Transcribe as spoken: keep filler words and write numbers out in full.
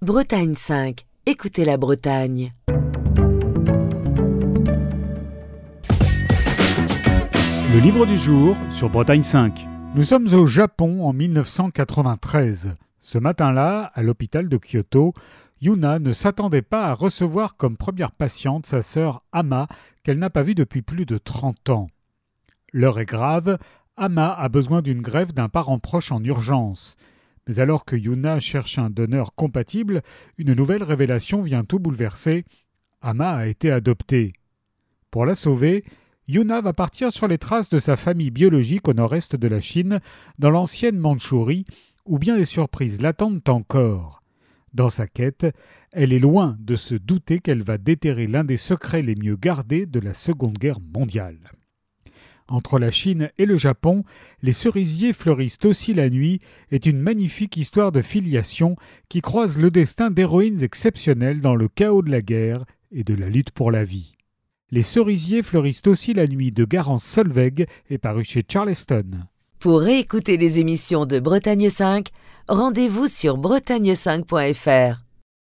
Bretagne cinq. Écoutez la Bretagne. Le livre du jour sur Bretagne cinq. Nous sommes au Japon en mille neuf cent quatre-vingt-treize. Ce matin-là, à l'hôpital de Kyoto, Yuna ne s'attendait pas à recevoir comme première patiente sa sœur Ama, qu'elle n'a pas vue depuis plus de trente ans. L'heure est grave, Ama a besoin d'une greffe d'un parent proche en urgence. Mais alors que Yuna cherche un donneur compatible, une nouvelle révélation vient tout bouleverser. Ama a été adoptée. Pour la sauver, Yuna va partir sur les traces de sa famille biologique au nord-est de la Chine, dans l'ancienne Mandchourie, où bien des surprises l'attendent encore. Dans sa quête, elle est loin de se douter qu'elle va déterrer l'un des secrets les mieux gardés de la Seconde Guerre mondiale. Entre la Chine et le Japon, les cerisiers fleurissent aussi la nuit est une magnifique histoire de filiation qui croise le destin d'héroïnes exceptionnelles dans le chaos de la guerre et de la lutte pour la vie. Les cerisiers fleurissent aussi la nuit de Garance Solveig est paru chez Charleston. Pour réécouter les émissions de Bretagne cinq, rendez-vous sur bretagne cinq point f r.